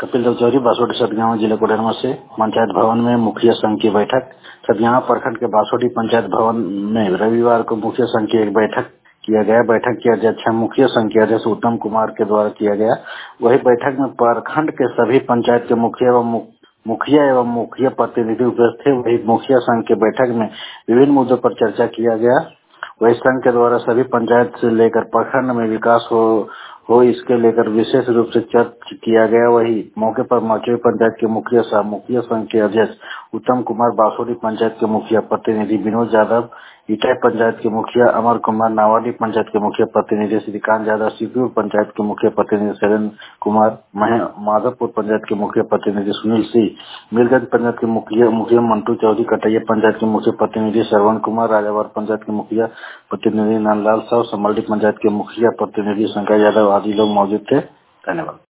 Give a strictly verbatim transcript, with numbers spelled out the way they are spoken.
कपिल देव चौधरी, बासोटी सतगावा, जिला कोडरमा से पंचायत भवन में मुखिया संघ की बैठक। सतगावा प्रखंड के बासोटी पंचायत भवन में रविवार को मुखिया संघ की एक बैठक किया गया। बैठक की अध्यक्षता मुखिया संघ के अध्यक्ष उत्तम कुमार के द्वारा किया गया। वही बैठक में प्रखंड के सभी पंचायत के मुखिया एवं मुखिया एवं मुखिया प्रतिनिधि उपस्थित थे। वही मुखिया संघ के बैठक में विभिन्न मुद्दों पर चर्चा किया गया। वही संघ के द्वारा सभी पंचायत से लेकर प्रखंड में विकास हो हो इसके लेकर विशेष रूप से चर्चा किया गया। वही मौके पर मौजूद पंचायत के मुखिया साहब, मुखिया संघ के अध्यक्ष उत्तम कुमार, बासोटी पंचायत के मुखिया प्रतिनिधि विनोद यादव, इटाई पंचायत के मुखिया अमर कुमार, नावाडी पंचायत के मुखिया प्रतिनिधि श्रीकांत यादव, सीपीयू पंचायत के मुखिया प्रतिनिधि शैलेंद्र कुमार, माधवपुर पंचायत के मुखिया प्रतिनिधि सुनील सिंह, मीरगंज पंचायत के मुखिया मुखिया मंटू चौधरी, कटैया पंचायत के मुखिया प्रतिनिधि श्रवण कुमार, राजावर पंचायत के मुखिया प्रतिनिधि नंदलाल साहु, समल्डी पंचायत के मुखिया प्रतिनिधि शंकर यादव आदि लोग मौजूद थे। धन्यवाद।